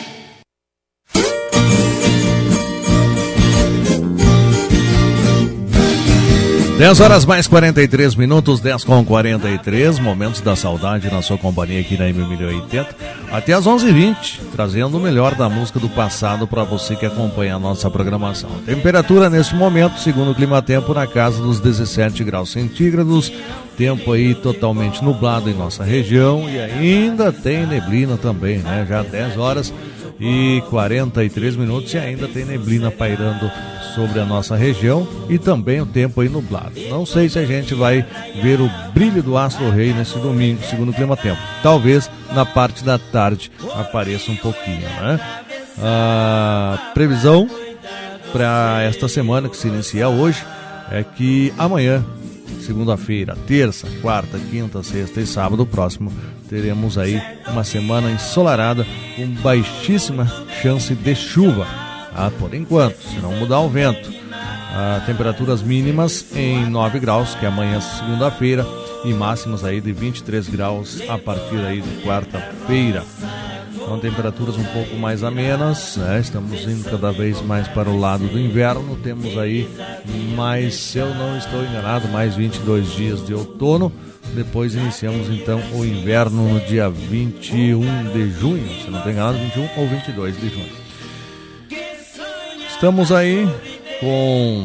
dez horas mais quarenta e três minutos, dez com quarenta e três, momentos da saudade na sua companhia aqui na M mil e oitenta, até às onze e vinte, trazendo o melhor da música do passado para você que acompanha a nossa programação. Temperatura neste momento, segundo o Climatempo, na casa dos dezessete graus centígrados, tempo aí totalmente nublado em nossa região e ainda tem neblina também, né? Já dez horas e quarenta e três minutos e ainda tem neblina pairando sobre a nossa região e também o tempo aí nublado. Não sei se a gente vai ver o brilho do astro rei nesse domingo, segundo o Climatempo. Talvez na parte da tarde apareça um pouquinho, né? A previsão para esta semana que se inicia hoje é que amanhã, segunda-feira, terça, quarta, quinta, sexta e sábado próximo, teremos aí uma semana ensolarada com baixíssima chance de chuva. Ah, por enquanto, se não mudar o vento. Ah, temperaturas mínimas em nove graus, que é amanhã segunda-feira, e máximas aí de vinte e três graus a partir aí de quarta-feira. Então temperaturas um pouco mais amenas, né? Estamos indo cada vez mais para o lado do inverno, temos aí mais, se eu não estou enganado, mais vinte e dois dias de outono, depois iniciamos então o inverno no dia vinte e um de junho, se não estou enganado, vinte e um ou vinte e dois de junho. Estamos aí com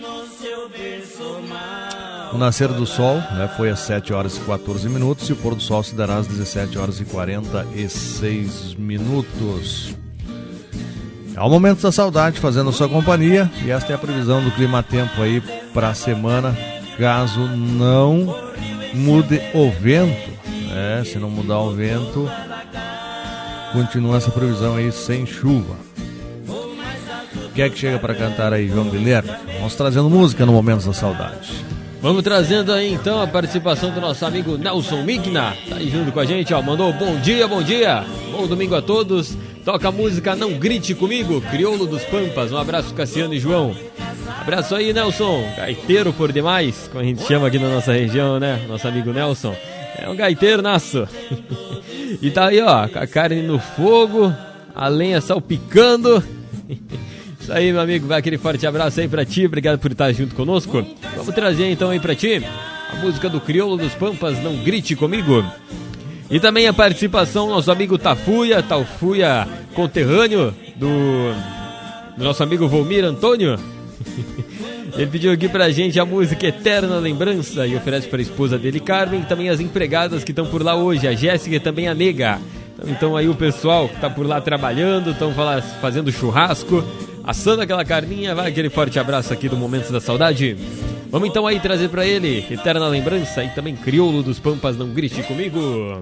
o nascer do sol, né? Foi às sete horas e quatorze minutos e o pôr do sol se dará às dezessete horas e quarenta e seis minutos. É o momento da saudade fazendo sua companhia e esta é a previsão do Climatempo aí para a semana, caso não mude o vento, né? Se não mudar o vento, continua essa previsão aí sem chuva. Quem é que chega para cantar aí, João Guilherme? Vamos trazendo música no Momento da Saudade. Vamos trazendo aí então a participação do nosso amigo Nelson Migna. Tá aí junto com a gente, ó. Mandou bom dia, bom dia. Bom domingo a todos. Toca a música Não Grite Comigo, Crioulo dos Pampas. Um abraço, Cassiano e João. Abraço aí, Nelson. Gaiteiro por demais, como a gente chama aqui na nossa região, né? Nosso amigo Nelson. É um gaiteiro naço. E tá aí, ó, com a carne no fogo, a lenha salpicando. Isso aí, meu amigo, vai aquele forte abraço aí pra ti, obrigado por estar junto conosco. Vamos trazer então aí pra ti a música do Crioulo dos Pampas, Não Grite Comigo. E também a participação do nosso amigo Tafuia, Tafuia conterrâneo do, do nosso amigo Volmir Antônio. Ele pediu aqui pra gente a música Eterna Lembrança e oferece pra esposa dele, Carmen, e também as empregadas que estão por lá hoje, a Jéssica e também a Nega. Então, então aí o pessoal que tá por lá trabalhando, estão fazendo churrasco, assando aquela carninha, vai aquele forte abraço aqui do Momento da Saudade. Vamos então aí trazer pra ele Eterna Lembrança e também Crioulo dos Pampas, Não Grite Comigo.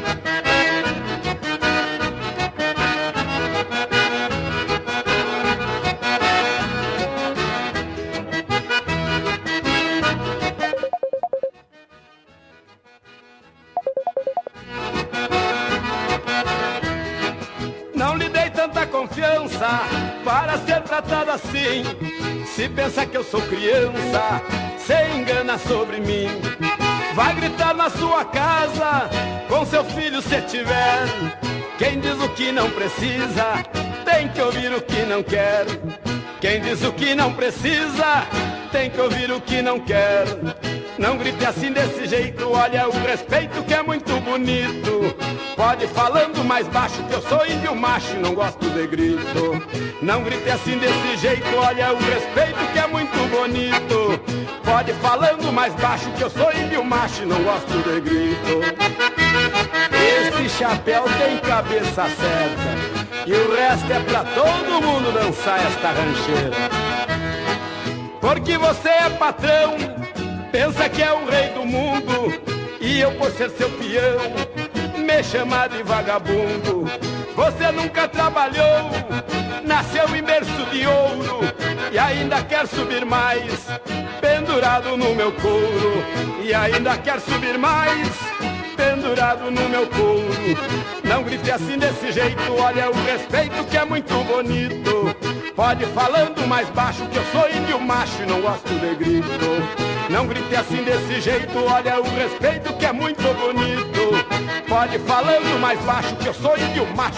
Não lhe dei tanta confiança para ser tratado assim. Se pensa que eu sou criança, se engana sobre mim. Vai gritar na sua casa com seu filho se tiver. Quem diz o que não precisa tem que ouvir o que não quer. Quem diz o que não precisa tem que ouvir o que não quer. Não grite assim desse jeito, olha o respeito que é muito bonito. Pode falando mais baixo que eu sou índio macho, não gosto de grito. Não grite assim desse jeito, olha o respeito que é muito bonito. Pode falando mais baixo que eu sou índio macho, não gosto de grito. Este chapéu tem cabeça certa e o resto é pra todo mundo dançar esta rancheira. Porque você é patrão, pensa que é o rei do mundo, e eu por ser seu peão me chamar de vagabundo. Você nunca trabalhou, nasceu em berço de ouro e ainda quer subir mais, pendurado no meu couro. E ainda quer subir mais, pendurado no meu couro. Não grite assim desse jeito, olha o respeito que é muito bonito. Pode falando mais baixo que eu sou índio macho e não gosto de grito. Não grite assim desse jeito, olha o respeito que é muito bonito. Pode falando mais baixo que eu sou índio macho.